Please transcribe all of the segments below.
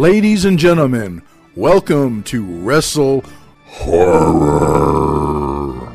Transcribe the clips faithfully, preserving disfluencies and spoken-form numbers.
Ladies and gentlemen, welcome to Wrestle Horror.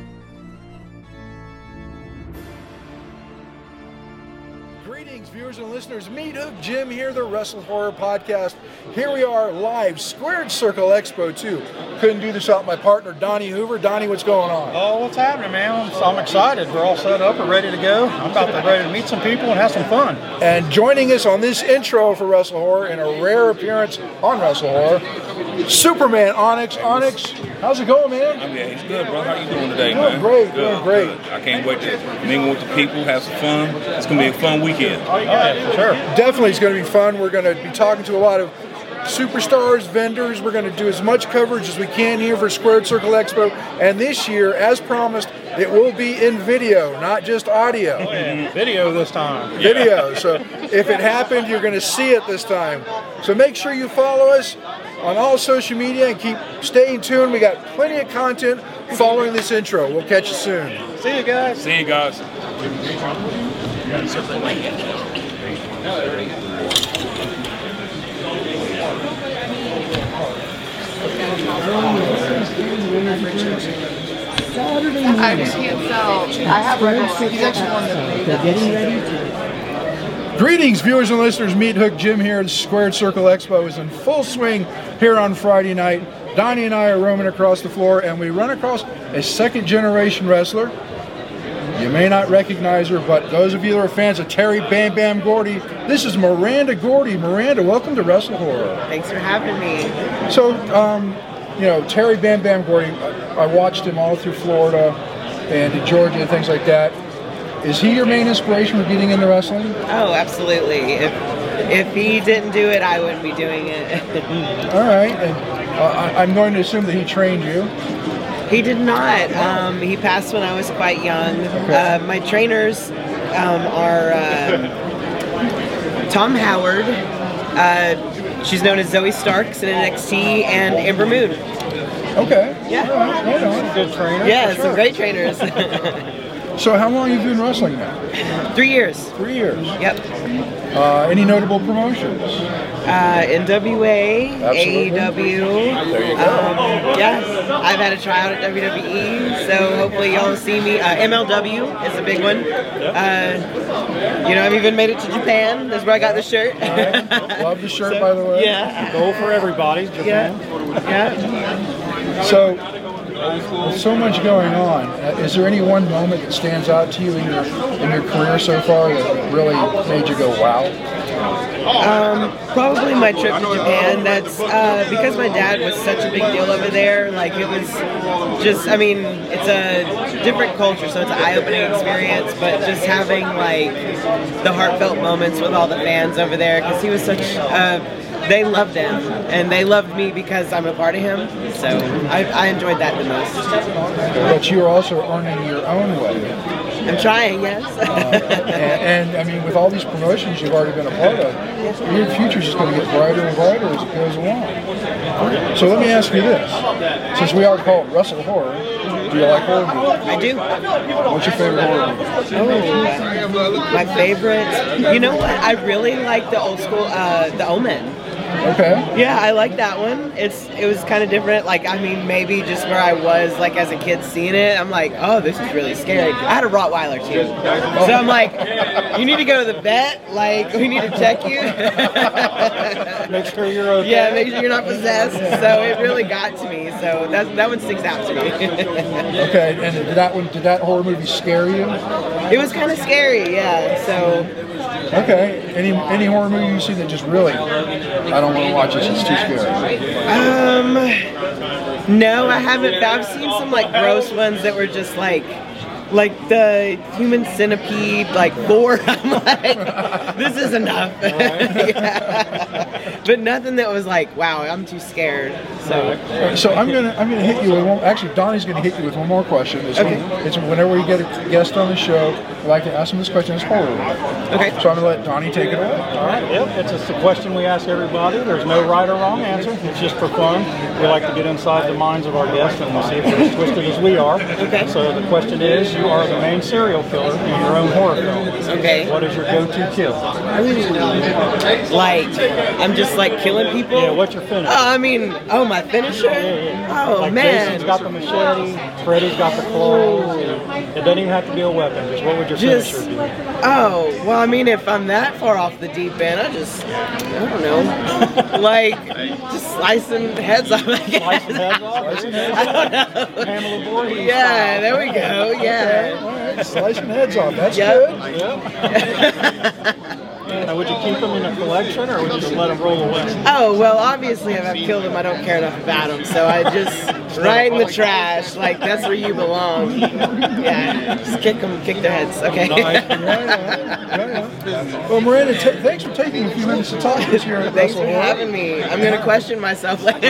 Greetings, viewers and listeners. Meet Hook Jim here, the Wrestle Horror Podcast. Here we are live, Squared Circle Expo two. Couldn't do this without my partner, Donnie Hoover. Donnie, what's going on? Oh, what's happening, man? I'm, I'm excited. We're all set up. We're ready to go. I'm about to ready to meet some people and have some fun. And joining us on this intro for Wrestle Horror, in a rare appearance on Wrestle Horror, Superman Onyx. Onyx, how's it going, man? I mean, it's good, bro. How you doing today, doing man? Great, good, doing great. Good. I can't wait to mingle with the people, have some fun. It's going to be a fun weekend. Oh, yeah, for sure. Definitely it's going to be fun. We're going to be talking to a lot of superstars, vendors. We're going to do as much coverage as we can here for Squared Circle Expo. And this year, as promised, it will be in video, not just audio. Oh, yeah. Video this time. Video. So if it happened, you're going to see it this time. So make sure you follow us on all social media and keep staying tuned. We got plenty of content following this intro. We'll catch you soon. See you guys. See you guys. I just can't sell. I have Reynolds. He's actually one that made it. Greetings, viewers and listeners. Meet Hook Jim here. The Squared Circle Expo is in full swing here on Friday night. Donnie and I are roaming across the floor, and we run across a second-generation wrestler. You may not recognize her, but those of you that are fans of Terry Bam Bam Gordy, this is Miranda Gordy. Miranda, welcome to Wrestle Horror. Thanks for having me. So, um, you know, Terry Bam Bam Gordy, I watched him all through Florida and in Georgia and things like that. Is he your main inspiration for getting into wrestling? Oh, absolutely. If if he didn't do it, I wouldn't be doing it. All right. And uh, I'm going to assume that he trained you. He did not. Um, he passed when I was quite young. Okay. Uh, my trainers um, are uh, Tom Howard. Uh, she's known as Zoe Starks in N X T, and Amber Moon. Okay. Yeah. All right. Right on. Good trainer. Yeah, sure. some great trainers. So how long have you been wrestling now? Three years. Three years. Yep. Uh, any notable promotions? Uh, N W A, Absolutely. A E W. There you go. Um, yeah, I've had a tryout at W W E, so hopefully y'all will see me. Uh, M L W is a big one. Uh, you know, I've even made it to Japan. That's where I got the shirt. All right. Love the shirt, by the way. Yeah. Goal for everybody. Japan. Yeah. Yeah. So, with so much going on, uh, is there any one moment that stands out to you in your in your career so far that really made you go, wow? Um, probably my trip to Japan. That's uh, because my dad was such a big deal over there. Like, it was just, I mean, it's a different culture, so it's an eye-opening experience, but just having, like, the heartfelt moments with all the fans over there, because he was such a... They loved him, and they loved me because I'm a part of him, so I, I enjoyed that the most. But you are also earning your own way. I'm trying, yes. Uh, and, and, I mean, with all these promotions you've already been a part of, your future's just going to get brighter and brighter as it goes along. So let me ask you this. Since we are called Wrestle Horror, do you like horror movies? I do. What's your favorite horror movie? Oh, my favorite. You know what? I really like the old school, uh, The Omen. Okay. Yeah, I like that one. It's it was kind of different. Like, I mean, maybe just where I was, like, as a kid seeing it, I'm like, oh, this is really scary. I had a Rottweiler too, so I'm like, you need to go to the vet. Like, we need to check you. Make sure you're okay. Yeah, make sure you're not possessed. So it really got to me. So that that one sticks out to me. Okay, and did that one, did that horror movie scare you? It was kind of scary, yeah. So. Okay. Any any horror movie you see that just really, I don't want to watch this, it's too scary? Um, no, I haven't. I've seen some, like, gross ones that were just like, like the human centipede, like, four. I'm like, this is enough. Yeah. But nothing that was like, wow, I'm too scared. So, So I'm gonna I'm gonna hit you with one. Actually, Donnie's gonna hit you with one more question. It's, Okay. when, it's whenever we get a guest on the show, we like to ask them this question. It's horror. okay. So I'm gonna let Donnie take it away. All right. Yep. It's just a question we ask everybody. There's no right or wrong answer. It's just for fun. We like to get inside the minds of our guests and see if they're as twisted as we are. Okay. So the question is, you are the main serial killer in your own horror film. Okay. What is your go-to kill? Like, I'm just like killing people? Yeah, what's your finish? Oh, I mean, oh, my finisher? Yeah, yeah. Oh, like man. Jason's got the machete, Freddy's got the claws. It doesn't even have to be a weapon. Just what would your Just, finisher be? oh, well, I mean, if I'm that far off the deep end, I just, I don't know, like, just slicing heads off, I guess. Slicing heads off? Slicing heads I don't know. Pamela Voorhees Yeah, style. there we go, yeah. All right, slicing heads off. That's Yep. good. Yep. Now, would you keep them in a collection, or would you just let them roll away? Oh, well, obviously, if I've killed them, I don't care enough about them, so I just, right in the trash, like, that's where you belong. Yeah, just kick them, kick their heads, okay? Yeah, yeah, yeah, yeah. Well, Miranda, t- thanks for taking a few minutes to talk to us here at Thanks Wrestle for Horror. having me. I'm going to question myself later.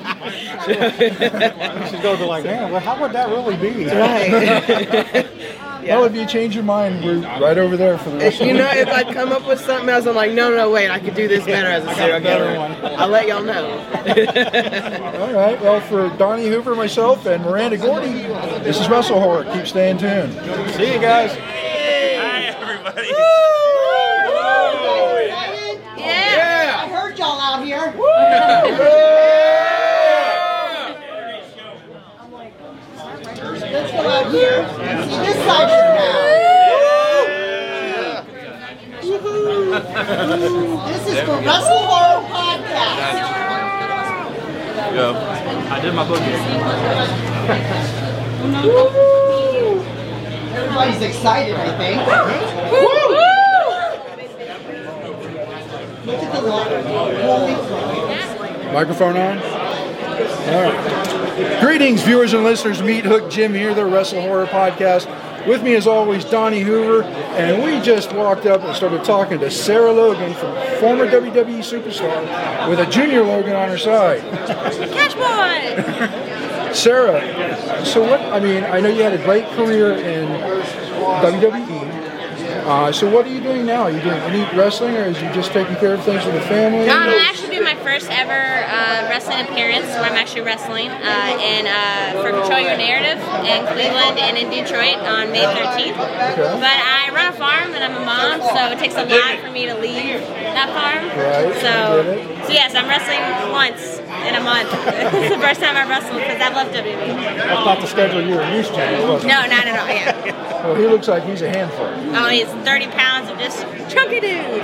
She's going to be like, man, well, how would that really be? Right. Well, if you change your mind, we're right over there for the rest of You the know, if I come up with something else, I'm like, no, no, wait, I could do this better as a serial better killer. one. I'll let y'all know. All right. Well, for Donnie Hoover, myself, and Miranda Gordy, this is Wrestle Horror. Keep staying tuned. See you guys. Hi, everybody. Yeah. I heard y'all out here. Let's go out here and see this side of the town. Woohoo. This is the Wrestle Horror Podcast. Yeah. I did my boogie. Woo. Everybody's excited, I think. Woo. Look at the line. Holy crap. Microphone on? All right. Greetings, viewers and listeners. Meat Hook Jim here, the Wrestle Horror Podcast. With me, as always, Donnie Hoover. And we just walked up and started talking to Sarah Logan, from former W W E superstar, with a junior Logan on her side. Cash boy! Sarah, so what, I mean, I know you had a great career in W W E. Uh, so what are you doing now? Are you doing any wrestling, or is you just taking care of things with the family? Um, I actually did my first ever uh, wrestling appearance where I'm actually wrestling uh, in uh, for Control Your Narrative in Cleveland and in Detroit on May thirteenth. Okay. But I run a farm and I'm a mom, so it takes a lot for me to leave that farm. Right, So, I get it. so yes, I'm wrestling once in a month. It's the first time I've wrestled because I've left W W E. That's not the schedule you were used to, was it? No, not at all. Yeah. Well, he looks like he's a handful. Oh, he's thirty pounds of just chunky dude.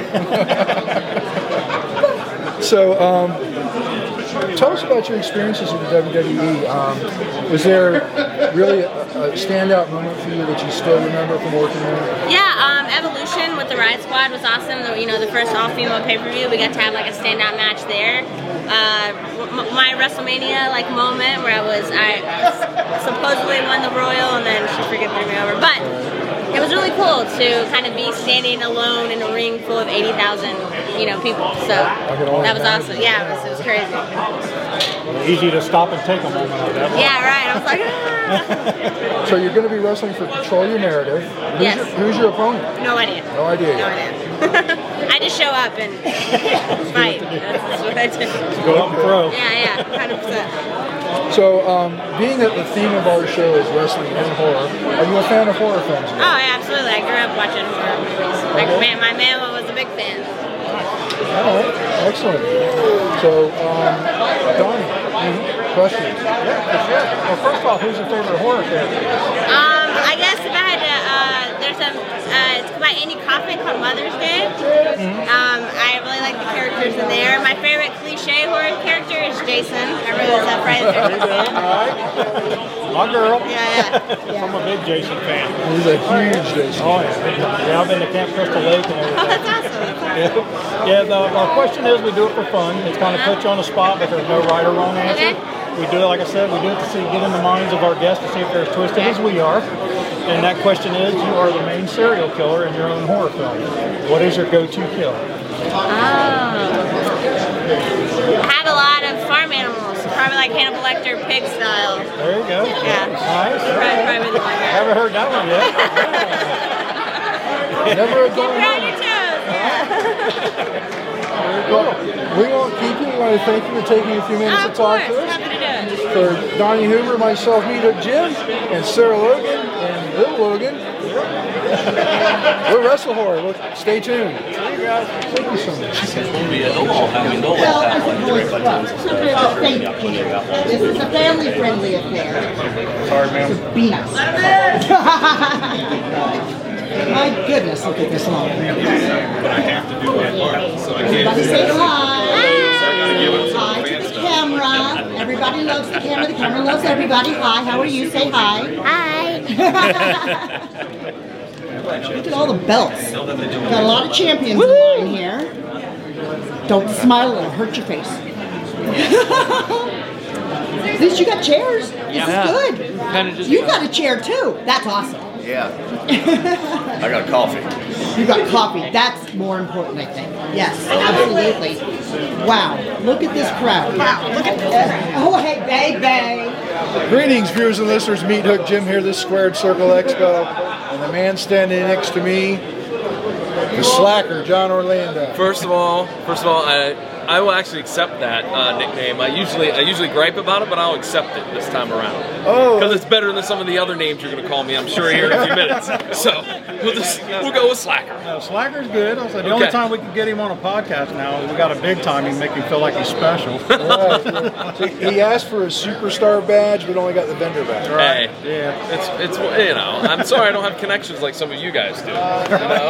So, um, tell us about your experiences with the W W E. Um, was there really a, a standout moment for you that you still remember from working there? Yeah, um, Evolution with the Riot Squad was awesome. The, you know, the first all-female pay-per-view, we got to have like a standout match there. Uh, m- my WrestleMania like moment where I was, I supposedly won the Royal and then she freaking threw me over. But it was really cool to kind of be standing alone in a ring full of eighty thousand, you know, people. So that was awesome. Yeah, it was, it was crazy. Easy to stop and take a moment like that. Yeah, right. I was like, ah. So you're going to be wrestling for Control Your Narrative. Who's, Yes. your, who's your opponent? No idea. No idea No yet. idea. I just show up and fight. That's just what I do. Go up and throw. Yeah, yeah, one hundred percent. So, um, being that the theme of our show is wrestling and horror, are you a fan of horror films? Oh, yeah, absolutely. I grew up watching horror movies. Like, man, my mama was a big fan. All right, excellent. So, um, Donnie, questions? Yeah, for sure. Well, first off, who's your favorite horror character? Um, I guess if I had to, uh, there's a, uh, it's by Andy Kaufman called Mother's Day. Um, I really like the characters in there. My favorite cliche horror character is Jason. I really love Friday the thirteenth. All right. My girl. Yeah, yeah. I'm a big Jason fan. He's a huge Jason. Oh, yeah. Yeah, I've been to Camp Crystal Lake and everything. Oh, that's awesome. Yeah, yeah the, our question is we do it for fun. It's kind of put you on the spot, but there's no right or wrong answer. Okay. We do it, like I said, we do it to see, get in the minds of our guests to see if they're as twisted as we are. And that question is, you are the main serial killer in your own horror film. What is your go-to kill? Oh. I have a lot of farm animals, probably like Hannibal Lecter, pig style. There you go. Yeah. Nice. Probably, probably the one. Haven't heard that one yet. Never a dull Round your moment. toes. Well, we won't keep you. We want to thank you for taking a few minutes Of to talk course, to us. happy to do it. For Donnie Hoover, myself, Meet Up Jim, and Sarah Logan, and Hello, Logan. We're Wrestle Horror. Look, stay tuned. Thank you so much. Well, I suppose, well, it's not really a fake here. This is a family-friendly affair. Sorry, ma'am. Be nice. My goodness, look at this long. Everybody say hi. Hi to the camera. Everybody loves the camera. The camera loves everybody. Hi, how are you? Say hi. Hi. Look at all the belts. Got a lot of champions in line here. Don't smile, it'll hurt your face. At least you got chairs. This Yeah. is good. You got a chair too. That's awesome. Yeah. I got coffee. You got coffee. That's more important, I think. Yes, absolutely. Wow. Look at this crowd. Wow. Look at this. Oh, hey, baby. Greetings, viewers and listeners. Meat Hook Jim here, this Squared Circle Expo. And the man standing next to me, the slacker, John Orlando. First of all, first of all, I I will actually accept that uh, nickname. I usually I usually gripe about it, but I'll accept it this time around. Oh, Because it's better than some of the other names you're going to call me, I'm sure, here in a few minutes. So we'll just we'll go with Slacker. No, Slacker's good. Also, the only Okay. time we can get him on a podcast now is we got a big time and make him feel like he's special. See, he asked for a superstar badge, but only got the vendor badge. Hey, Yeah. it's it's you know. I'm sorry I don't have connections like some of you guys do. You know.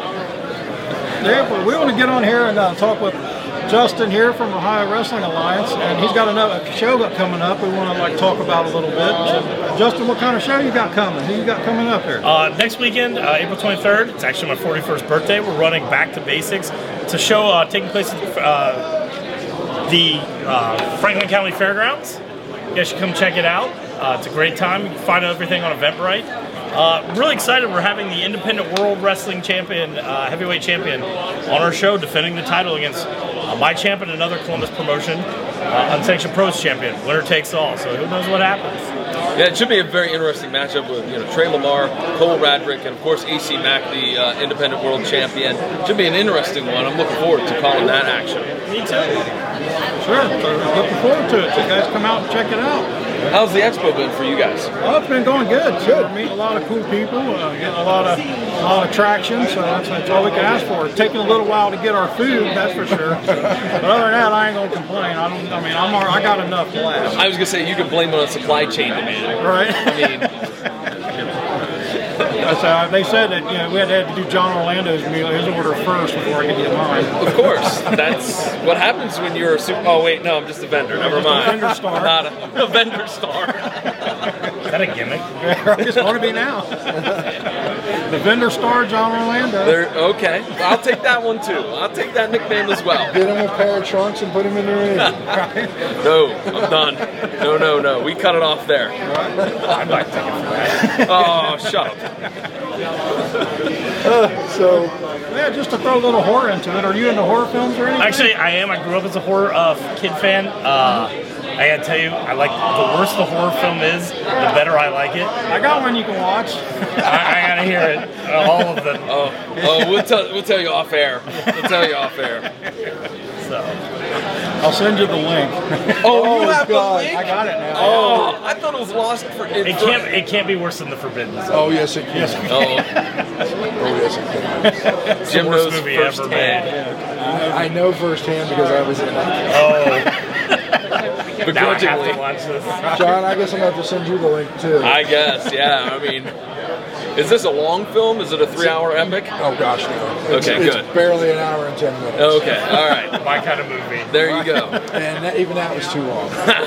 Yeah, but we want to get on here and uh, talk with Justin here from Ohio Wrestling Alliance, and he's got another show got coming up. We want to like talk about a little bit. So, Justin, what kind of show you got coming? Who you got coming up here? Uh, next weekend, uh, April twenty-third, it's actually my forty-first birthday. We're running Back to Basics. It's a show uh, taking place at uh, the uh, Franklin County Fairgrounds. You guys should come check it out. Uh, it's a great time. You can find out everything on Eventbrite. Uh, really excited. We're having the Independent World Wrestling Champion, uh, heavyweight champion, on our show, defending the title against uh, my champ and another Columbus promotion, uh, Unsanctioned Pros champion. Winner takes all. So who knows what happens? Yeah, it should be a very interesting matchup with you know Trey Lamar, Cole Radrick, and of course A C Mack, the uh, Independent World Champion. Should be an interesting one. I'm looking forward to calling that action. Me too. Sure. So looking forward to it. So you guys come out and check it out. How's the expo been for you guys? Oh, it's been going good. Good. Meeting a lot of cool people, uh, getting a lot of a lot of traction. So that's, that's all we can ask for. It's taking a little while to get our food, that's for sure. But other than that, I ain't gonna complain. I don't. I mean, I'm. all- I got enough to last. I was gonna say you can blame it on supply chain demand. Right. I mean, That's, uh, they said that you know we had to, have to do John Orlando's meal, his order first before I could get mine. of course, that's what happens when you're a super. Oh wait, no, I'm just a vendor. Never just a mind. vendor star. Not a, a vendor star. Is that a gimmick? It's going to be now. The vendor star, John Orlando. They're, okay, I'll take that one too. I'll take that nickname as well. Get him a pair of trunks and put him in the ring. No, I'm done. No, no, no. We cut it off there. I'd like to take it for that. Oh, shut up. Uh, so, Yeah, just to throw a little horror into it. Are you into horror films or anything? Actually, I am. I grew up as a horror uh, kid fan. Uh, I gotta tell you, I like the worse the horror film is, the better I like it. I got one you can watch. I, I gotta hear it. Uh, all of them. Oh, oh, we'll tell we'll tell you off air. We'll tell you off air. So. I'll send you the link. Oh, you have God. the link? I got it now. Oh, I thought it was lost for. It, It can't. It can't be worse than the Forbidden Zone. oh yes, it can. Oh, Oh yes, it can. It's Jim the worst knows movie ever firsthand. made. I, I know firsthand because I was in it. Oh. Now I have begrudgingly. to watch this. John, I guess I'm going to have to send you the link too. I guess, yeah. I mean, is this a long film? Is it a three-hour epic? Oh gosh, no. It's, Okay, it's good. barely an hour and ten minutes. Okay, all right. My kind of movie. There you go. And that, even that was too long.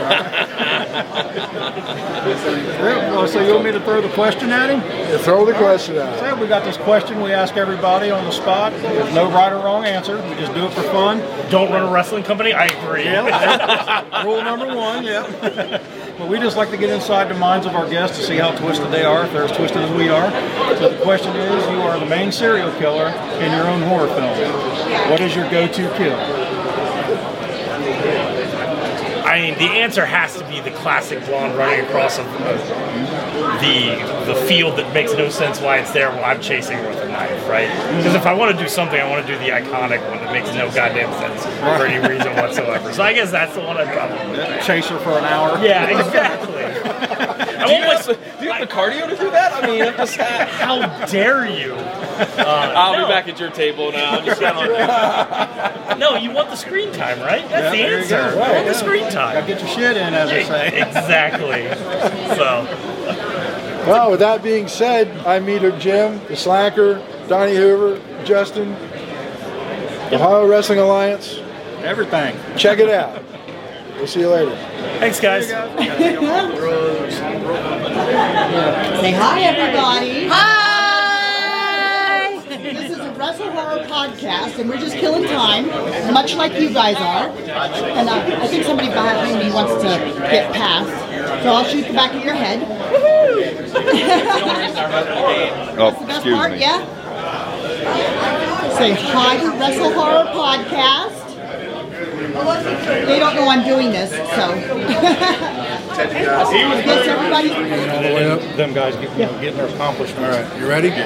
Yeah, well, so you want me to throw the question at him? You throw the question out. So we got this question we ask everybody on the spot. There's no right or wrong answer. We just do it for fun. Don't run a wrestling company. I agree. Yeah, rule number one, yeah. But we just like to get inside the minds of our guests to see how twisted they are, if they're as twisted as we are. So the question is, you are the main serial killer in your own horror film. What is your go-to kill? I I mean, the answer has to be the classic blonde running across a, the the field that makes no sense why it's there while I'm chasing her with a knife, right? Because if I want to do something, I want to do the iconic one that makes no goddamn sense for any reason whatsoever. So I guess that's the one I'd probably pick. Chase her for an hour. Yeah, exactly. Do you, have, do you have the cardio to do that? I mean, I'm just, how dare you? Uh, I'll no. be back at your table now. I'm just gonna... No, you want the screen time, right? That's Yeah, the there you answer. go. You Right, want the yeah. screen time. Gotta get your shit in, as they say. Exactly. So, Well, with that being said, I'm Meathead Jim, the Slacker, Donnie Hoover, Justin, Ohio Wrestling Alliance. Everything. Check it out. We'll see you later. thanks, guys. Say hi, everybody. Hi! This is a Wrestle Horror podcast, and we're just killing time, much like you guys are. And uh, I think somebody behind me wants to get past, so I'll shoot the back of your head. Oh, That's the best excuse part, me. yeah? Say hi to Wrestle Horror podcast. They don't know I'm doing this, so. I guess everybody. All the way up. Them guys get, you know, getting their accomplishments. All right, you ready?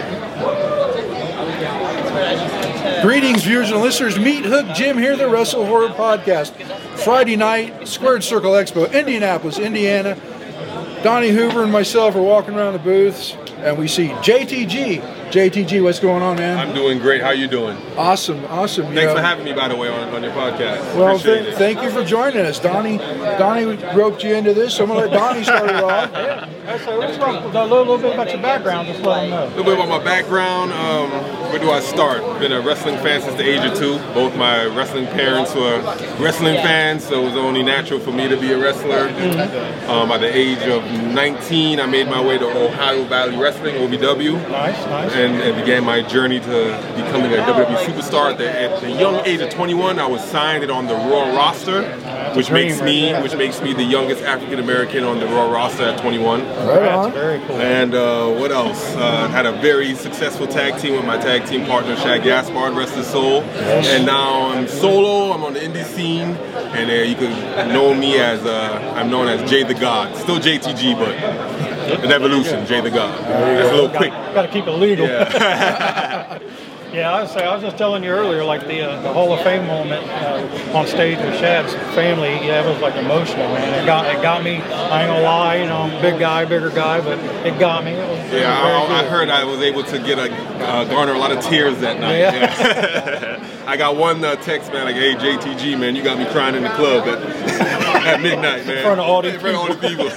Greetings, viewers and listeners. Meet Hook Jim here, the Wrestle Horror Podcast. Friday night, Squared Circle Expo, Indianapolis, Indiana. Donnie Hoover and myself are walking around the booths, and we see J T G. J T G, what's going on, man? I'm doing great. How you doing? Awesome, awesome. You Thanks know, for having me, by the way, on, on your podcast. Well, Appreciate th- it. thank you for joining us. Donnie Donnie roped you into this, so I'm going to let Donnie start it off. So let's talk a little, little bit about your background, just let them know. A little bit about my background. Um, where do I start? Been a wrestling fan since the age of two. Both my wrestling parents were wrestling fans, so it was only natural for me to be a wrestler. Um, at the age of nineteen, I made my way to Ohio Valley Wrestling, O V W. Nice, nice. And, and began my journey to becoming a W W E superstar. At the, at the young age of twenty-one, I was signed on the Raw roster, which makes me which makes me the youngest African American on the Raw roster at twenty-one. Right on. Very cool. And uh, what else? Uh, had a very successful tag team with my tag team partner Shad Gaspard, rest his soul. And now I'm solo. I'm on the indie scene, and uh, you can know me as uh, I'm known as Jay the God. Still J T G, but an evolution, Jay the God. That's a little quick. Got to keep it legal. Yeah. Yeah, I was say I was just telling you earlier, like the uh, the Hall of Fame moment uh, on stage with Shad's family. Yeah, it was like emotional, man. It got it got me. I ain't gonna lie, you know, I'm a big guy, bigger guy, but it got me. It was, it Yeah, was I, very I good. heard I was able to get a uh, garner a lot of tears that night. Yeah. Yeah. I got one uh, text, man, like, "Hey, J T G, man, you got me crying in the club at, at midnight, man." In front of all these In front of all the people.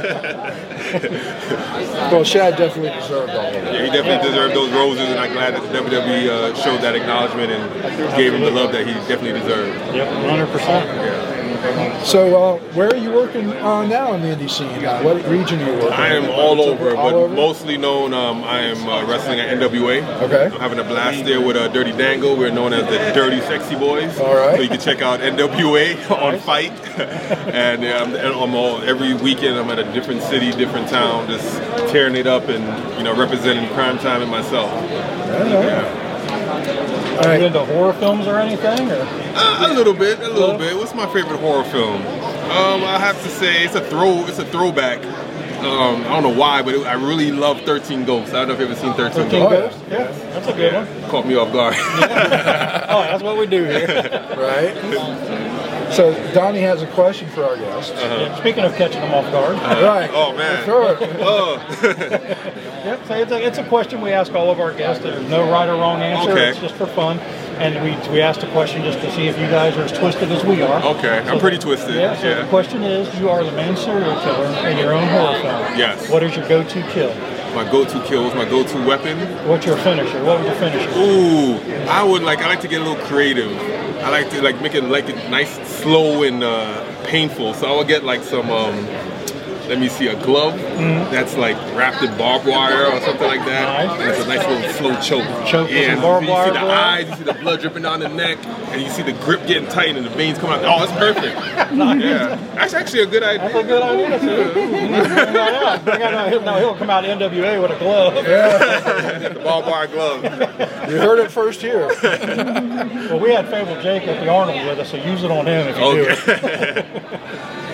Well, Shad definitely deserved all of it. Yeah, he definitely deserved those roses, and I'm glad that the W W E uh, showed that acknowledgement and gave him the love that he definitely deserved. Yep, one hundred percent. So, uh, where are you working on now in the indie scene? What region are you working I am in? all over, All but over? mostly known, um, I am uh, wrestling at N W A. Okay. I'm having a blast there with uh, Dirty Dango. We're known as the Dirty Sexy Boys. All right. So you can check out N W A on Fight. and yeah, I'm, and I'm all, every weekend I'm at a different city, different town, just tearing it up and, you know, representing Crime Time and myself. Yeah. Are you into horror films or anything? Or? Uh, a little bit, a little bit. What's my favorite horror film? Um, I have to say it's a throw. It's a throwback. Um, I don't know why, but it, I really love thirteen Ghosts. I don't know if you've ever seen thirteen thirteen Ghosts. Ghosts? Yeah, that's a good one. Caught me off guard. Oh, that's what we do here. Right. So, Donnie has a question for our guest. Yeah, speaking of catching them off guard. Right. Oh man. Throw it. Oh. Yep, so it's a, it's a question we ask all of our guests. There's no right or wrong answer. Okay. It's just for fun. And we we asked a question just to see if you guys are as twisted as we are. Okay, I'm pretty twisted. Yeah, so Yeah. the question is, you are the main serial killer in your own horror film. Yes. What is your go-to kill? My go-to kill was my go-to weapon. What's your finisher? What was your finisher? Ooh, I would like. I like to get a little creative. I like to like make it like it nice, slow, and uh, painful. So I would get like some. Um, let me see, a glove Mm-hmm. that's like wrapped in barbed wire or something like that. Nice. And it's a nice little slow choke. Choke with yeah, some barbed you wire see the glove? eyes, you see the blood dripping down the neck, and you see the grip getting tight and the veins coming out. Oh, it's perfect. Yeah, that's actually a good idea. That's a good idea. See? Bring that out. Bring that out. He'll, no, he'll come out of N W A with a glove. The barbed wire glove. You heard it first here. Well, we had Fable Jake at the Arnold with us, so use it on him if you do it. Okay.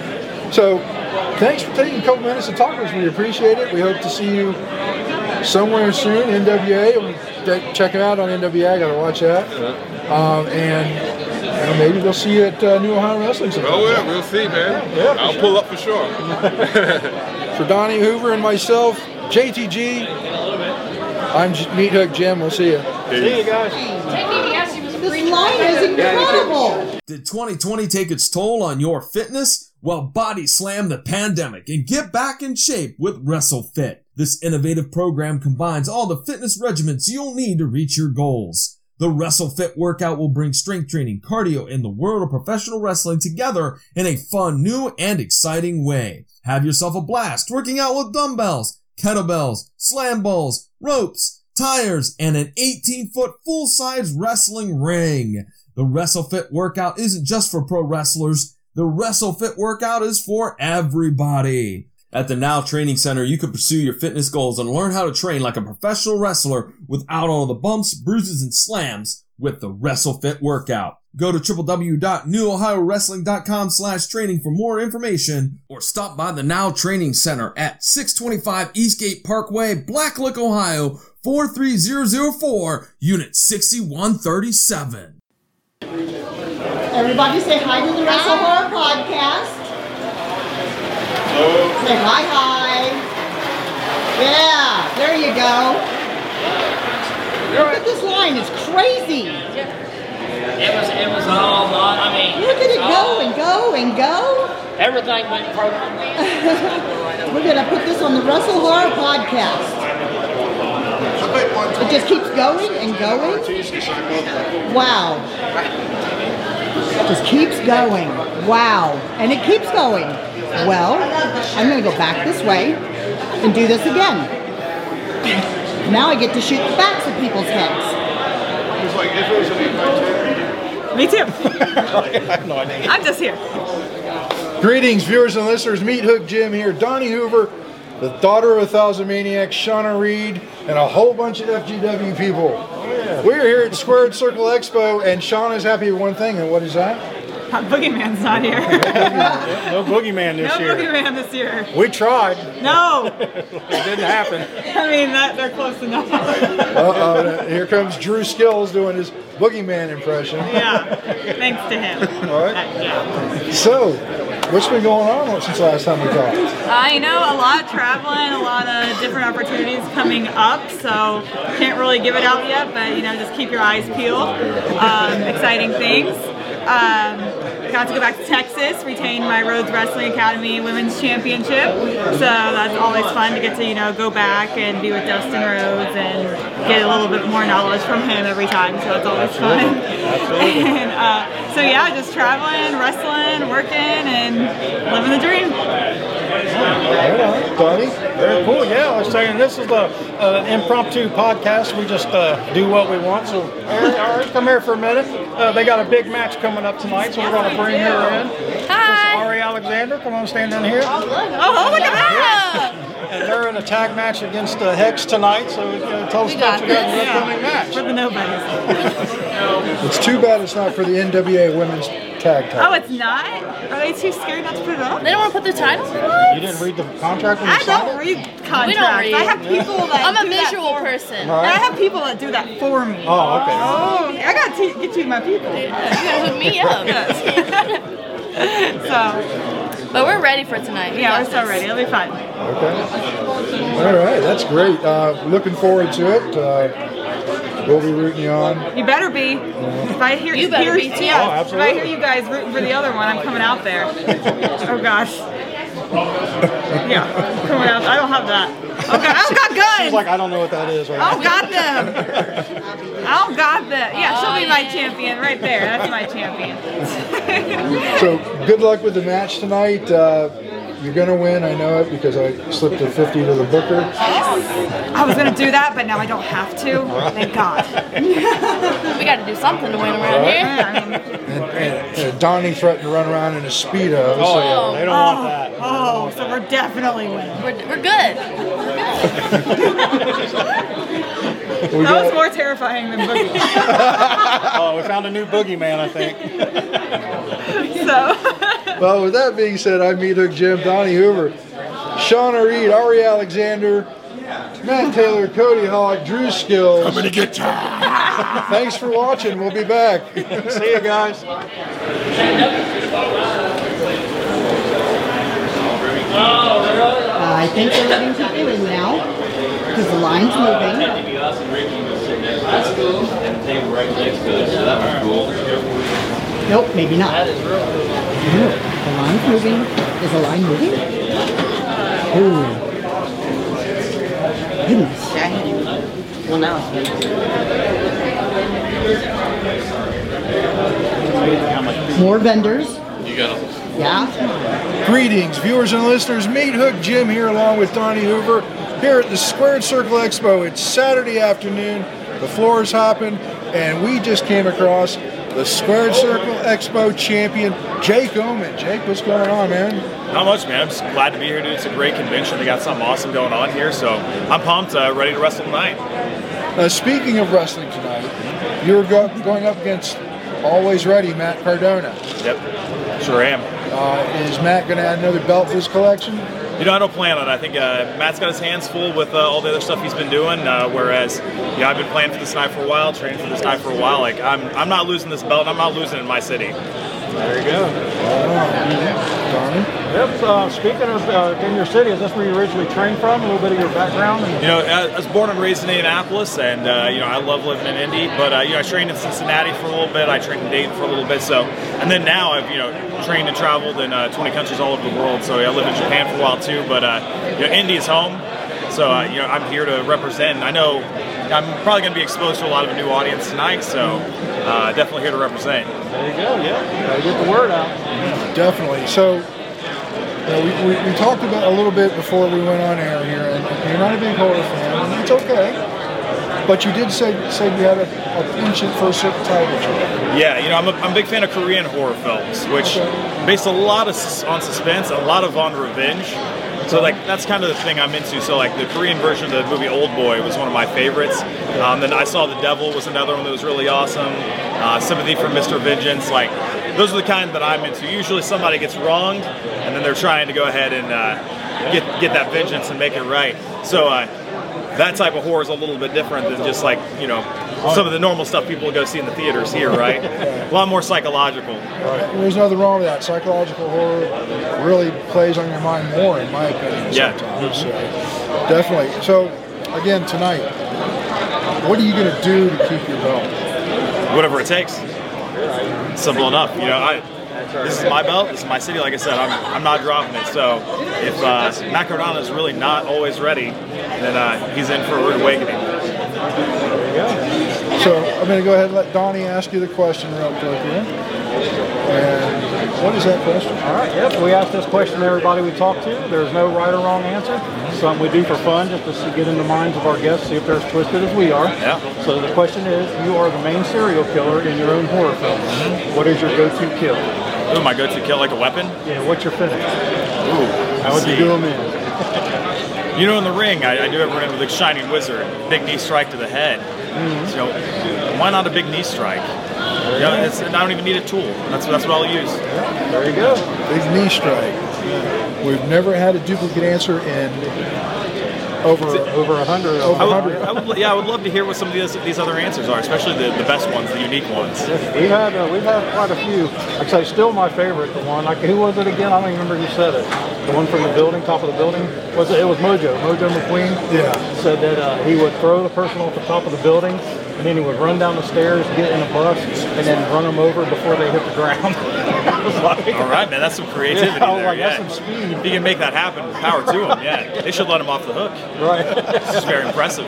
So, thanks for taking a couple minutes to talk with us. We appreciate it. We hope to see you somewhere soon. N W A. Check it out on N W A. I got to watch that. Um, and you know, maybe we'll see you at uh, New Ohio Wrestling sometime. Oh, yeah, we'll see, man. Yeah, I'll sure. pull up for sure. For Donnie Hoover and myself, J T G, I'm Meat Hook Jim. We'll see you. See you guys. This line is incredible. Did twenty twenty take its toll on your fitness? Well, body slam the pandemic and get back in shape with WrestleFit. This innovative program combines all the fitness regimens you'll need to reach your goals. The WrestleFit workout will bring strength training, cardio, and the world of professional wrestling together in a fun, new, and exciting way. Have yourself a blast working out with dumbbells, kettlebells, slam balls, ropes, tires, and an eighteen-foot full-size wrestling ring. The WrestleFit workout isn't just for pro wrestlers. The WrestleFit workout is for everybody. At the Now Training Center, you can pursue your fitness goals and learn how to train like a professional wrestler without all the bumps, bruises, and slams with the WrestleFit workout. Go to w w w dot new ohio wrestling dot com slash training for more information, or stop by the Now Training Center at six twenty-five Eastgate Parkway, Blacklick, Ohio, four three zero zero four, Unit sixty-one thirty-seven. Everybody say hi to the Wrestle Horror Podcast. Say hi, hi. Yeah, there you go. Look at this line, it's crazy. It was, it was all, on, I mean. Look at it go and go and go. Everything went perfectly. We're going to put this on the Wrestle Horror Podcast. It just keeps going and going. Wow. It just keeps going. Wow. And it keeps going. Well, I'm going to go back this way and do this again. Now I get to shoot the backs of people's heads. Me too. I have no idea. I'm just here. Greetings, viewers and listeners. Meat Hook Jim here. Donnie Hoover, the daughter of a thousand maniacs, Shauna Reed, and a whole bunch of F G W people. Oh, yeah. We're here at Squared Circle Expo, and Shauna's happy with one thing, and what is that? Boogeyman's not here. No boogeyman this no year. No boogeyman this year. We tried. No. It didn't happen. I mean, that they're close enough. Uh-oh, here comes Drew Skills doing his boogeyman impression. Yeah, thanks to him. All right. Uh, yeah. So, what's been going on since last time we talked? Uh, you know, a lot of traveling, a lot of different opportunities coming up, so can't really give it out yet, but, you know, just keep your eyes peeled. Um, exciting things. Um, got to go back to Texas, retain my Rhodes Wrestling Academy Women's Championship, so that's always fun to get to, you know, go back and be with Dustin Rhodes and get a little bit more knowledge from him every time, so it's always fun. And uh, so yeah, just traveling, wrestling, working, and living the dream. Donnie? Very cool, yeah. I was saying this is the uh, impromptu podcast. We just uh, do what we want. So, all right, come here for a minute. Uh, they got a big match coming up tonight, so we're going to bring her in. Hi. Ari Alexander, come on, stand in here. Oh, oh look at that! And they're in a tag match against uh, Hex tonight, so uh, tell us about your guys' upcoming match. For the nobodies. It's too bad it's not for the N W A Women's Tag Title. Oh, it's not? Are they too scared not to put it up? They don't want to put the titles on? You didn't read the contract when you I signed don't it? read contracts. We don't read. I have people that I'm a do that visual for me. person. All right. I have people that do that for me. Oh, okay. Oh, I gotta te- get you my people. You gotta hook me up. So, But we're ready for tonight. We yeah, got we're so this. ready. It'll be fun. Okay. All right, that's great. Uh, looking forward to it. Uh, we'll be rooting you on. You better be. If I hear You better hear, be, too. Yeah, Oh, if I hear you guys rooting for the other one, I'm coming out there. Oh gosh. Yeah, coming out. I don't have that. Okay, I don't got guns. She's like, I don't know what that is right I don't now. got them. I don't got that. Yeah, she'll be my champion right there. That's my champion. So, good luck with the match tonight. Uh, you're going to win, I know it, because I slipped a fifty to the booker. I was going to do that, but now I don't have to. Thank God. We got to do something to win around here. And, and, and Donnie threatened to run around in a Speedo. Oh, so- yeah, they don't Oh, want that. oh, so we're definitely winning. We're, we're good. We That was got- more terrifying than Boogie. Oh, we found a new boogeyman, I think. So, Well, with that being said, I'm Meat Hook Jim, Donnie Hoover, Shauna Reed, Ari Alexander, Matt Taylor, Cody Hogg, Drew Skills. I'm gonna get you. Thanks for watching. We'll be back. See you guys. Uh, I think they're letting people in now because the line's moving. That's cool. And the table right next to it, so that was cool. Nope, maybe not. That is real cool. No, the line's moving. Is the line moving? Ooh. Goodness. Well, now it's More vendors. You got them. Yeah. Greetings, viewers and listeners. Meat Hook Jim here along with Donnie Hoover here at the Squared Circle Expo. It's Saturday afternoon. The floor is hopping, and we just came across the Squared Circle Expo champion, Jake Oman. Jake, what's going on, man? Not much, man. I'm just glad to be here, dude. It's a great convention. They got something awesome going on here, so I'm pumped, uh, ready to wrestle tonight. Uh, speaking of wrestling tonight, you're go going up against always ready Matt Cardona. Yep, sure am. Uh, is Matt going to add another belt to his collection? You know, I don't plan on it. I think uh, Matt's got his hands full with uh, all the other stuff he's been doing. Uh, whereas, you know, I've been playing for this night for a while, training for this night for a while. Like, I'm, I'm not losing this belt. I'm not losing it in my city. There you go. Yep. Uh, speaking of uh, in your city, is this where you originally trained from? A little bit of your background. You know, I was born and raised in Indianapolis, and uh, you know, I love living in Indy. But uh, you know, I trained in Cincinnati for a little bit. I trained in Dayton for a little bit. So, and then now I've you know trained and traveled in uh, twenty countries all over the world. So yeah, I lived in Japan for a while too. But uh, you know, Indy is home. So uh, you know, I'm here to represent. I know I'm probably going to be exposed to a lot of a new audience tonight. So uh, definitely here to represent. There you go. Yeah, gotta get the word out. Definitely. So. Uh, we, we, we talked about a little bit before we went on air here, and you're not a big horror fan, and it's okay. But you did say say you had a, a penchant for a certain type of genre. Yeah, you know, I'm a, I'm a big fan of Korean horror films, which okay. based a lot of s- on suspense, a lot of on revenge. So like that's kind of the thing I'm into. So like the Korean version of the movie Old Boy was one of my favorites. Um, then I Saw the Devil was another one that was really awesome. Uh, Sympathy for Mister Vengeance, like. Those are the kind that I'm into. Usually somebody gets wronged, and then they're trying to go ahead and uh, get get that vengeance and make it right. So uh, that type of horror is a little bit different than just like, you know, some of the normal stuff people go see in the theaters here, right? A lot more psychological. Right. There's nothing wrong with that. Psychological horror really plays on your mind more, in my opinion. Yeah. Sometimes. So, definitely. So, again, tonight, what are you going to do to keep your belt? Whatever it takes. Simple enough, you know. I this is my belt. This is my city. Like I said, I'm I'm not dropping it. So if uh, Matt Cardona is really not always ready, then uh, he's in for a rude awakening. There you go. So I'm going to go ahead and let Donnie ask you the question real quick here. And what is that question? All right. Yep. We ask this question to everybody we talk to. There's no right or wrong answer. Something we do for fun, just to see, get in the minds of our guests, see if they're as twisted as we are. Yeah. So the question is, you are the main serial killer in your own horror film. Mm-hmm. What is your go-to kill? Ooh, my go-to kill like a weapon? Yeah. What's your finish? Ooh. How would you do them in? You know, in the ring, I, I do everyone in with a Shining Wizard, big knee strike to the head. Mm-hmm. So, why not a big knee strike? You know, it's, I don't even need a tool. That's that's what I'll use. Yeah, there you go. Big knee strike. We've never had a duplicate answer in over over a hundred. I would, I would, yeah, I would love to hear what some of these, these other answers are, especially the, the best ones, the unique ones. Yes, we've had uh, we've had quite a few. I'd say still my favorite, the one. Like, who was it again? I don't even remember who said it. The one from the building, top of the building. Was it? It was Mojo. Mojo McQueen. Yeah. Said that uh, he would throw the person off the top of the building, and then he would run down the stairs, get in a bus, and then run them over before they hit the ground. Like, all right, man, that's some creativity yeah, there. like, Yeah, that's some speed. If he can make that happen, power to him. Yeah, they should let him off the hook. Right. This is very impressive.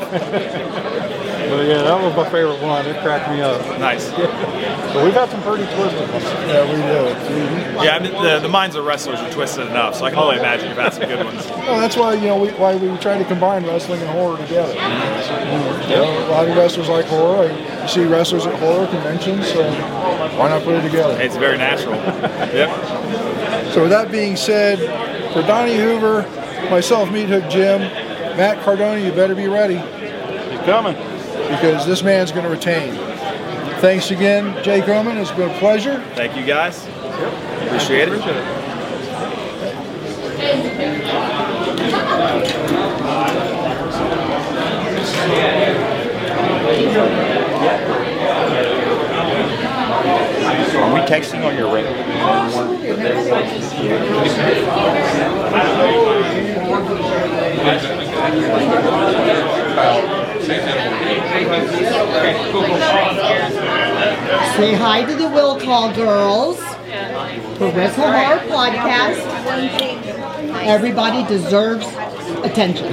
But yeah, that was my favorite one. It cracked me up. Nice. But we've had some pretty twisted ones. Yeah, we do. Yeah, I mean, the, the minds of wrestlers are twisted enough, so I can only imagine you've had some good ones. Well, that's why you know we, why we try to combine wrestling and horror together. Mm-hmm. You know, a lot of wrestlers like horror. You see wrestlers at horror conventions, so why not put it together? It's very natural. Yep. So with that being said, for Donnie Hoover, myself, Meat Hook Jim, Matt Cardona, you better be ready. He's coming. Because this man's going to retain. Thanks again, Jake Oman. It's been a pleasure. Thank you, guys. Yep. Appreciate it. Appreciate it. Are we texting on your ring? Say hi to the Will Call girls. For Wrestle Horror Podcast. Everybody deserves attention.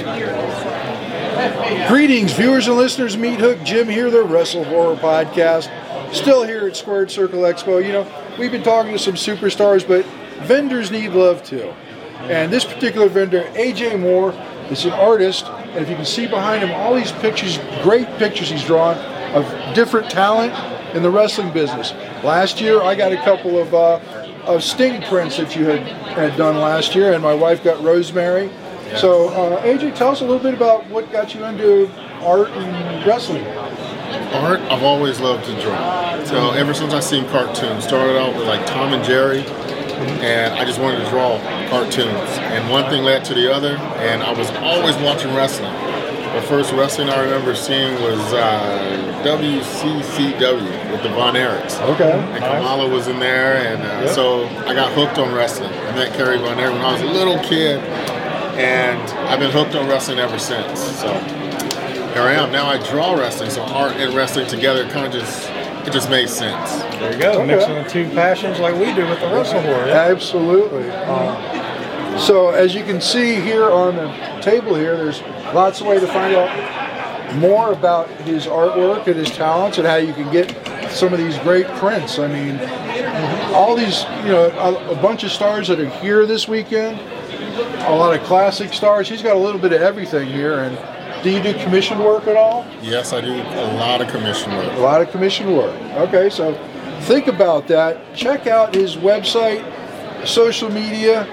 Greetings, viewers and listeners. Meat Hook Jim here, the Wrestle Horror Podcast. Still here at Squared Circle Expo. You know, we've been talking to some superstars, but vendors need love too. And this particular vendor, A J Moore, is an artist. And if you can see behind him, all these pictures, great pictures he's drawn of different talent in the wrestling business. Last year, I got a couple of uh, of Sting prints that you had, had done last year, and my wife got Rosemary. Yeah. So, uh, A J, tell us a little bit about what got you into art and wrestling. Art, I've always loved to draw. So ever since I seen cartoons, started out with like Tom and Jerry, and I just wanted to draw cartoons. And one thing led to the other, and I was always watching wrestling. The first wrestling I remember seeing was uh, W C C W with the Von Erichs. Okay. And Kamala was in there, and uh, yep. So I got hooked on wrestling. I met Kerry Von Erich when I was a little kid, and I've been hooked on wrestling ever since. So here I am. Now I draw wrestling, so art and wrestling together kind of just, it just made sense. There you go, okay. Mixing the two passions like we do with the Wrestle Horror. Yeah? Absolutely. Um, so as you can see here on the table here, there's lots of ways to find out more about his artwork and his talents and how you can get some of these great prints. I mean, all these, you know, a, a bunch of stars that are here this weekend, a lot of classic stars. He's got a little bit of everything here. And do you do commission work at all? Yes, I do a lot of commission work. A lot of commission work. Okay, so think about that. Check out his website, social media.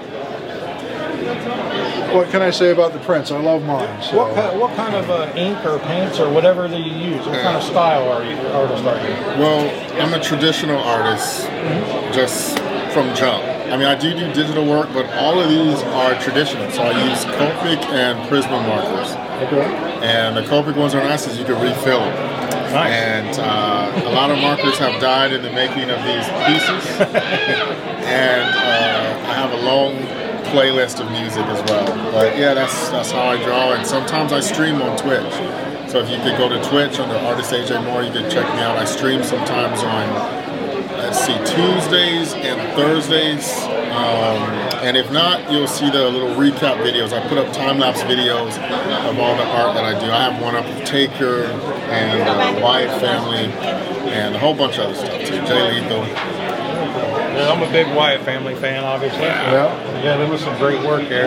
What can I say about the prints? I love mine. So. What, kind, what kind of uh, ink or paints or whatever that you use? What kind of style are you, artist are you? Well, I'm a traditional artist, mm-hmm. just from jump. I mean, I do do digital work, but all of these are traditional. So I use Copic and Prisma markers. Okay. And the Copic ones are nice because you can refill them. Nice. And uh, a lot of markers have died in the making of these pieces. And uh, I have a long playlist of music as well. But yeah, that's that's how I draw. And sometimes I stream on Twitch. So if you could go to Twitch under Artist A J Moore, you can check me out. I stream sometimes on let's see, Tuesdays and Thursdays. Um, and if not, you'll see the little recap videos. I put up time-lapse videos of all the art that I do. I have one up of Taker and uh, Wyatt Family and a whole bunch of other stuff too. Jay Lethal. Yeah, I'm a big Wyatt Family fan, obviously. Yeah, yeah, there was some great work there.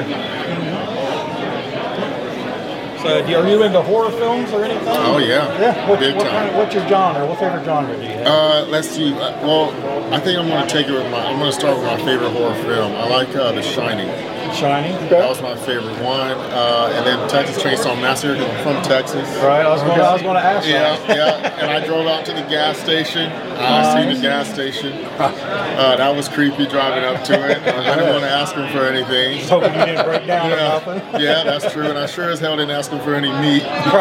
So, do, are you into horror films or anything? Oh yeah, yeah. What, big what time. Kind of, what's your genre? What favorite genre do you have? Uh, let's see. Well, I think I'm going to take it with my. I'm going to start with my favorite horror film. I like uh, The Shining. Shining. Okay. That was my favorite one. Uh, and then Texas Chainsaw Massacre, because I'm from Texas. Right. I was going. Okay. I was going to ask. Yeah, that. yeah. And I drove out to the gas station. I uh, seen the gas station. Uh, that was creepy driving up to it. I didn't want to ask him for anything. Just hoping you didn't break down yeah. or nothing. Yeah, that's true. And I sure as hell didn't ask him for any meat.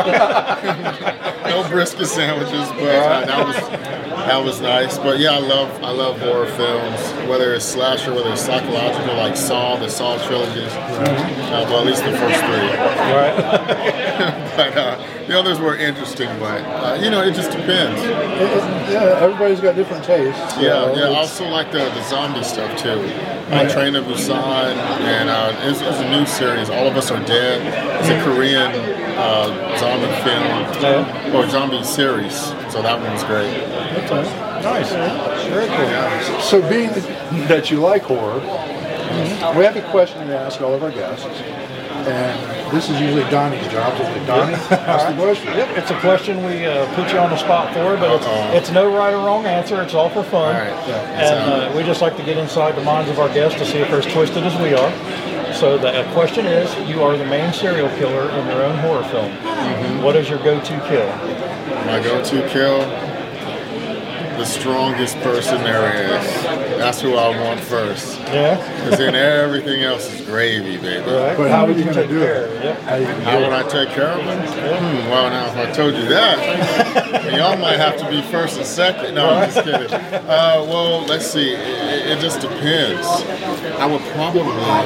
No brisket sandwiches, but uh, that was that was nice. But yeah, I love I love horror films, whether it's slasher, whether it's psychological, like Saw, the Saw trilogies. Uh, well, at least the first three. Right. But uh, the others were interesting, but uh, you know, it just depends. It, it, yeah, everybody's got different tastes. Yeah, yeah. I also like the, the zombie stuff too. Uh, Train to Busan, and uh, it's, it's a new series. All of Us Are Dead. It's a Korean uh, zombie film or zombie series. So that one's great. Okay. Nice. Very cool. Yeah. So, being that you like horror, mm-hmm. we have a question to ask all of our guests. And this is usually Donnie's job. Is it Donnie? Ask the question. Yep, it's a question we uh, put you on the spot for, but it's, it's no right or wrong answer. It's all for fun. All right. Yeah. And uh, we just like to get inside the minds of our guests to see if they're as twisted as we are. So the uh, question is, you are the main serial killer in your own horror film. Mm-hmm. What is your go-to kill? My go-to kill? the strongest person there is. That's who I want first. Yeah. Because then everything else is gravy, baby. Right. But how are you going to do it? Yep. How, you How would I take care of them? Hmm, well, now, if I told you that, then y'all might have to be first and second. No, I'm just kidding. Uh, well, let's see. It, it just depends. I would probably,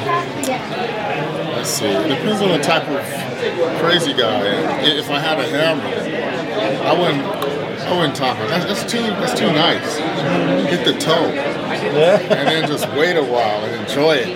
let's see. It depends on the type of crazy guy. If I had a hammer, I wouldn't. I wouldn't talk about that. That's too. That's too nice. Hit the toe, and then just wait a while and enjoy it.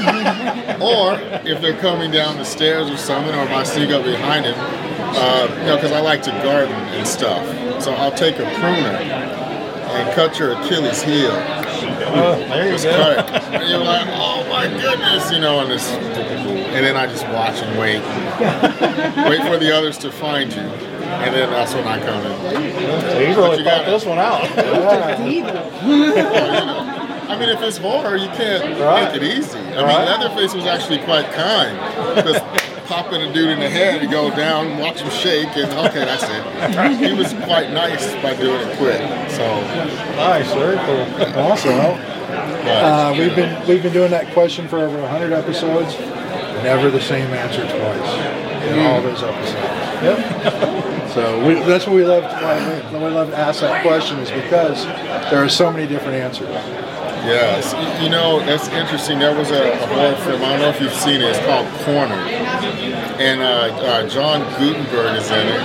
Or if they're coming down the stairs or something, or if I sneak up behind him, uh, you know, because I like to garden and stuff. So I'll take a pruner and cut your Achilles heel. Oh, there you just go. cut it. And you're like, oh my goodness, you know, and this, and then I just watch and wait, wait for the others to find you. And then that's when I come in. So you really thought this one out. Well, you know, I mean, if it's horror, you can't Right. make it easy. I Right. mean, Leatherface was actually quite kind. Just popping a dude in the head and go down, watch him shake, and okay, that's it. He was quite nice by doing it quick. So nice, very cool. Awesome. Uh, we've been we've been doing that question for over one hundred episodes. Never the same answer twice in all those episodes. Yep. So we, that's what we love. Why we, we love to ask that question is because there are so many different answers. yes, Y- you know that's interesting. There was a, a horror film. I don't know if you've seen it. It's called Corner, and uh, uh, John Gutenberg is in it.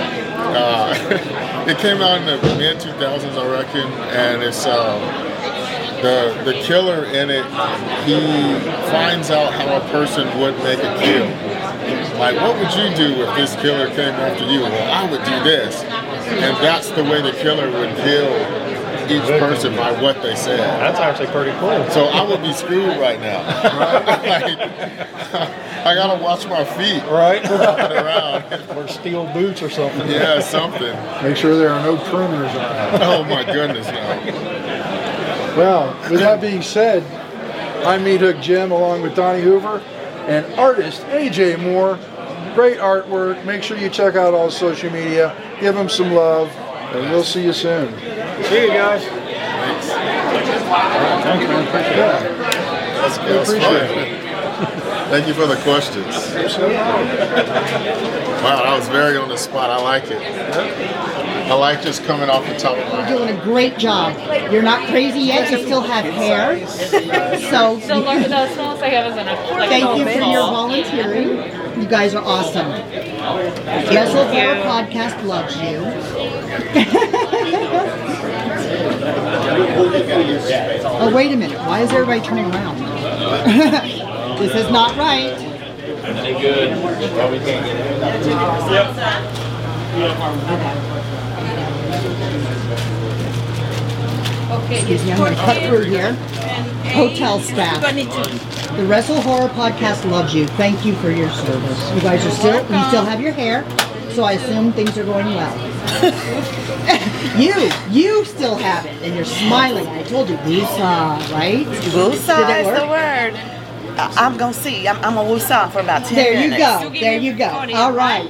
Uh, it came out in the mid two thousands, I reckon, and it's. Uh, The the killer in it, he finds out how a person would make a kill. Like, what would you do if this killer came after you? Well, I would do this. And that's the way the killer would kill each person by what they said. That's actually pretty cool. So I would be screwed right now. Like, I gotta watch my feet. Right. Walking around. Or steel boots or something. Yeah, something. Make sure there are no pruners on. Oh my goodness, no. Well, with that being said, I'm Meat Hook Jim along with Donnie Hoover and artist A J Moore. Great artwork. Make sure you check out all social media. Give them some love, and we'll see you soon. See you guys. Thanks. Thanks, man. Appreciate it. That's We good. appreciate it. Thank you for the questions. Wow, that was very on the spot. I like it. I like just coming off the top of my You're doing a great job. You're not crazy yet. You still have hair. So So look at those smells I have as an like thank you for your volunteering. You guys are awesome. Wrestle Horror Podcast loves you. Oh, wait a minute. Why is everybody turning around? This is not right. Any good? Well, we can't get it. Excuse me, I'm going to cut through here. Hotel staff. The Wrestle Horror Podcast loves you. Thank you for your service. You guys are still, you still have your hair, so I assume things are going well. you, you still have it, and you're smiling. I told you, Wusa, right? Wusa Did it is work? the word. I- I'm gonna see. I'm, I'm a Wusa for about ten There you minutes. go. There you go. All right.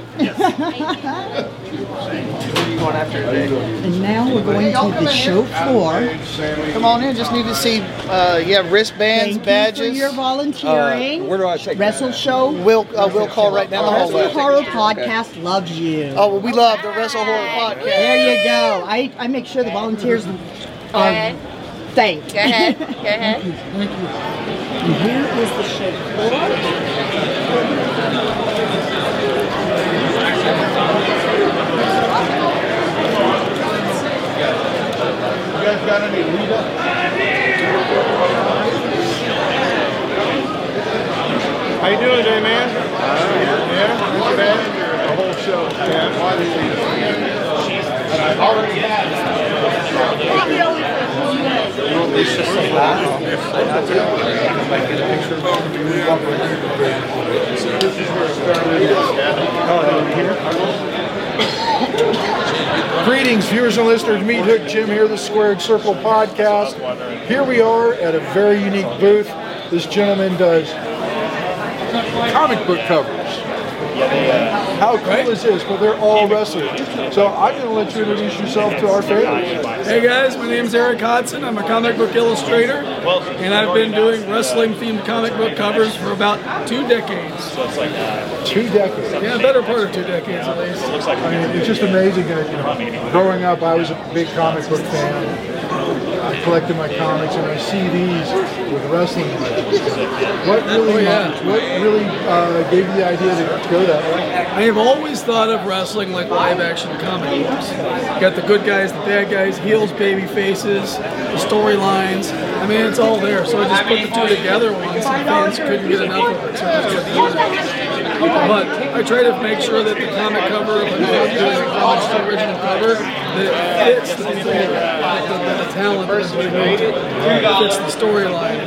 And now we're going to the show floor. Come on in. Just need to see. Uh, you have wristbands, Thank badges. you for your volunteering. Uh, where do I take Wrestle Show. We'll uh, we'll call right down the Wrestle hallway. Horror Podcast loves you. Oh, well, we love the Wrestle Horror Podcast. There you go. I, I make sure the volunteers are ahead. thanked. Go ahead. Go ahead. Thank you. And here is the show You guys got any Lita? How you doing today, man? Yeah, not too bad. The whole show. Yeah. Why did you? I already had. It's just so loud. Greetings, viewers and listeners. Meat Hook Jim here, the Squared Circle Podcast. Here we are at a very unique booth. This gentleman does comic book covers. How cool is this? Well, they're all wrestlers. So I'm going to let you introduce yourself to our fans. Hey guys, my name's Eric Hodson. I'm a comic book illustrator, and I've been doing wrestling-themed comic book covers for about two decades. So it's like uh, two decades. Yeah, better part of two decades at least. Looks like I mean, it's just amazing that, you know, growing up, I was a big comic book fan. I collected my comics, and I see these with wrestling legends. What really, Oh, yeah. what really uh, gave you the idea to go that way? I have always thought of wrestling like live-action comic books. You got the good guys, the bad guys, heels, baby faces, the storylines. I mean, it's all there. So I just put the two together once, and fans couldn't get enough of it. So I just kept using it. But I try to make sure that the comic cover, if I'm doing a homage to the original cover, that it fits the people, the, the, the talent that I'm putting into it. It fits the storyline.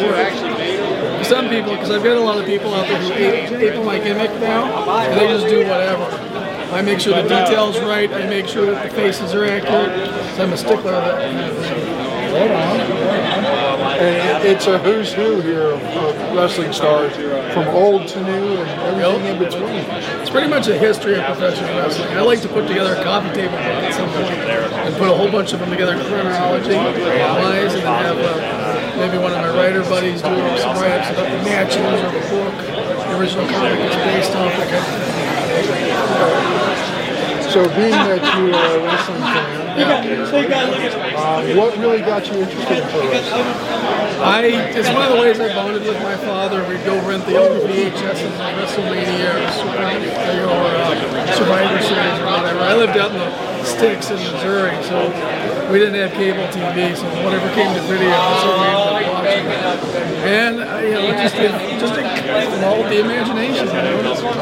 For some people, because I've got a lot of people out there who ape, ape my gimmick now, and they just do whatever. I make sure the detail's right, I make sure that the faces are accurate, so I'm a stickler of that kind of thing. Right on. And it's a who's who here of, of wrestling stars, from old to new and everything in between. It's pretty much a history of professional wrestling. I like to put together a coffee table book at some point and put a whole bunch of them together chronology-wise, and then have uh, maybe one of my writer buddies do some write-ups about the matches or the book the original comic is based off. That kind of thing. So being that you are a wrestling fan, um, what really got you interested in pro wrestling? I, it's one of the ways I bonded with my father. We'd go rent the old V H S's of WrestleMania or, Super, or uh, Survivor Series or whatever. I lived out in the sticks in Missouri, so we didn't have cable T V, so whatever came to video, that's what we ended up watching. And, uh, you know, just a, just a lull the imagination. You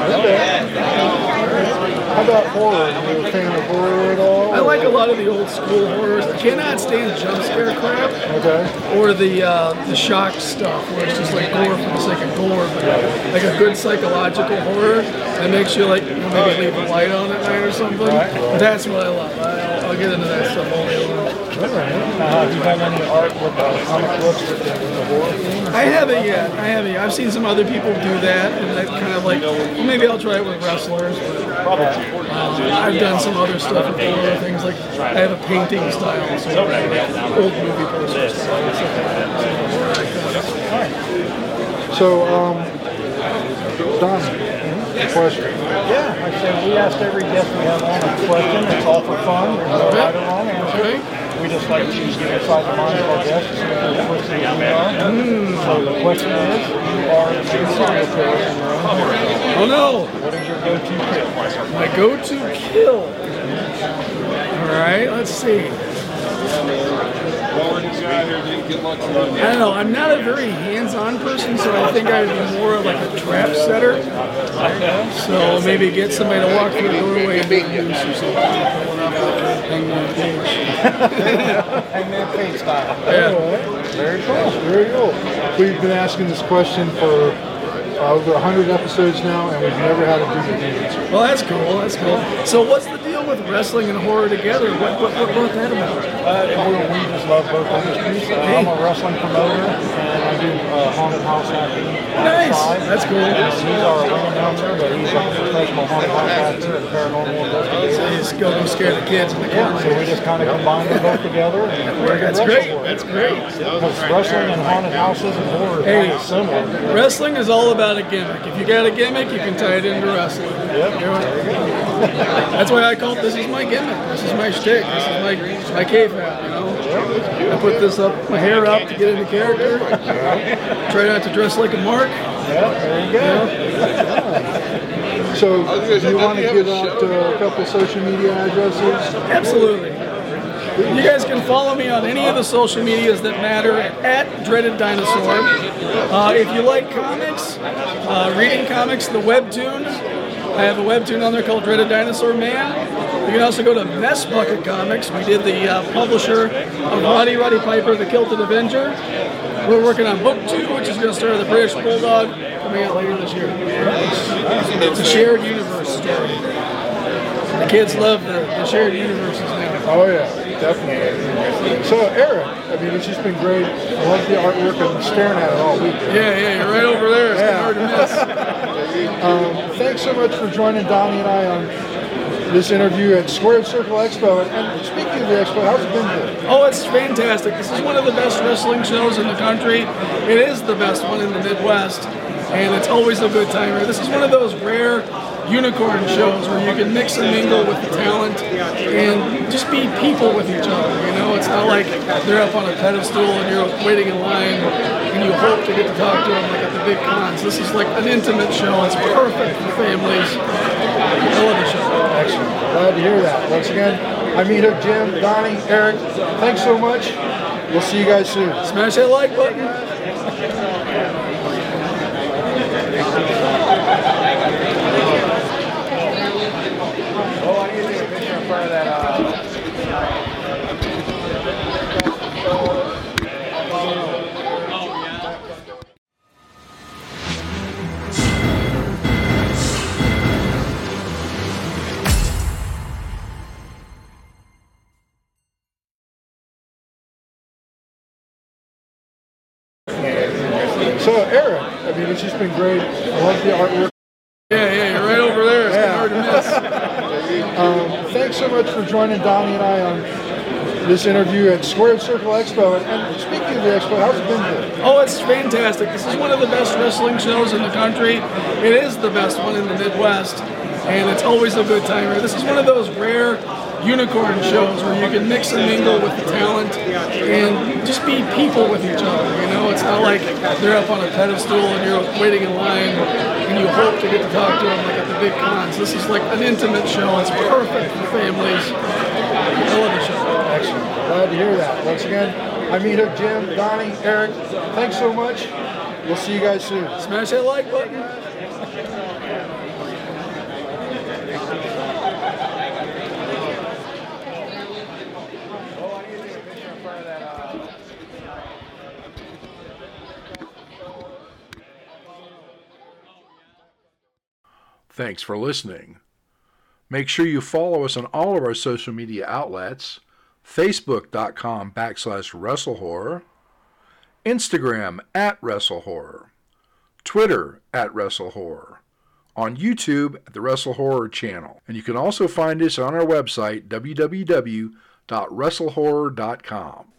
know? How about horror? Are you a fan of horror at all? I like a lot of the old school horrors. I cannot stand jump scare crap. Okay. Or the uh, the shock stuff, where it's just like gore for the sake of gore. But like a good psychological horror that makes you like, you know, maybe leave the light on at night or something. But that's what I love. I, I'll get into that stuff all day long. All right. Uh, have you done any art with uh, comic books with the, with the horror theme? I haven't yet. I haven't yet. I've seen some other people do that, and that kind of like, well, maybe I'll try it with wrestlers. But, um, I've done some other stuff with horror things, like I have a painting style, so old movie posters. So, um, Don, question. Yeah, like I said, we asked every guest we have on a question. It's all for fun. There's no right or wrong answer. We just like to get inside the mind of our guests to see if they're twisted as we are. Mm. So the question is, you are the main serial killer in your own home. Oh no! What is your go-to kill? My go-to kill? Alright, let's see. I don't know, I'm not a very hands-on person, so I think I'd be more of like a trap setter. So maybe get somebody to walk through the doorway and make loose or something. Hangman Page. Hangman Page style. Yeah. Very cool. Very cool. We've been asking this question for uh, over one hundred episodes now, and we've never had a duplicate answer. Well, that's cool. That's cool. So what's the deal with wrestling and horror together? What, what, what brought that about? Uh, we, we just love both industries. Uh, I'm a wrestling promoter, and I do uh, haunted house acting. Nice. That's cool. He's our ring announcer, but he's a professional haunted house actor and paranormal investigator. So you just go and scare the kids in the Yeah, so we just kind of combine them both together. And That's great. That's great. Because wrestling and haunted houses and horror are Hey, kind of similar. wrestling is all about a gimmick. If you got a gimmick, you can tie it into wrestling. Yep. That's why I call it, this is my gimmick. This is my shtick. This is my, my K-Fab, you know? I put this up, my hair up to get into character. Try not to dress like a mark. Yeah, there you go. So, do you want to give out uh, a couple social media addresses? Absolutely. You guys can follow me on any of the social medias that matter at Dreaded Dinosaur. Uh, if you like comics, uh, reading comics, the webtoon, I have a webtoon on there called Dreaded Dinosaur Man. You can also go to Mess Bucket Comics. We did the uh, publisher of Roddy Roddy Piper, the Kilted Avenger. We're working on book two, which is going to start the British Bulldog, coming out later this year. It's a shared universe story. The kids love the, the shared universes now. Oh yeah. Definitely. So, Eric, I mean, it's just been great. I love the artwork. I've been staring at it all week. Yeah, yeah, you're right over there. It's Yeah. hard to miss. Um, thanks so much for joining Donnie and I on this interview at Squared Circle Expo. And, and speaking of the expo, how's it been today? Oh, it's fantastic. This is one of the best wrestling shows in the country. It is the best one in the Midwest, and it's always a good time here. This is one of those rare unicorn shows where you can mix and mingle with the talent and just be people with each other. You know, it's not like they're up on a pedestal and you're waiting in line and you hope to get to talk to them like at the big cons. This is like an intimate show. It's perfect for families. I love the show. Excellent. Glad to hear that. Once again, I'm Meat Hook Jim, Donnie, Eric. Thanks so much. We'll see you guys soon. Smash that like button. So, Eric, I mean, it's just been great. I love the artwork. Yeah, yeah, you're right over there. It's Yeah. hard to miss. Um, thanks so much for joining Donnie and I on this interview at Squared Circle Expo. And, and speaking of the expo, how's it been today? Oh, it's fantastic. This is one of the best wrestling shows in the country. It is the best one in the Midwest, and it's always a good time here. This is one of those rare unicorn shows where you can mix and mingle with the talent and just be people with each other. You know, it's not like they're up on a pedestal and you're waiting in line and you hope to get to talk to them like at the big cons. This is like an intimate show. It's perfect for families. I love the show. Excellent. Glad to hear that. Once again, I'm Meat Hook Jim, Donnie, Eric. Thanks so much. We'll see you guys soon. Smash that like button. Thanks for listening. Make sure you follow us on all of our social media outlets, facebook.com backslash WrestleHorror, Instagram at WrestleHorror, Twitter at WrestleHorror, on YouTube at the WrestleHorror channel. And you can also find us on our website, w w w dot wrestle horror dot com.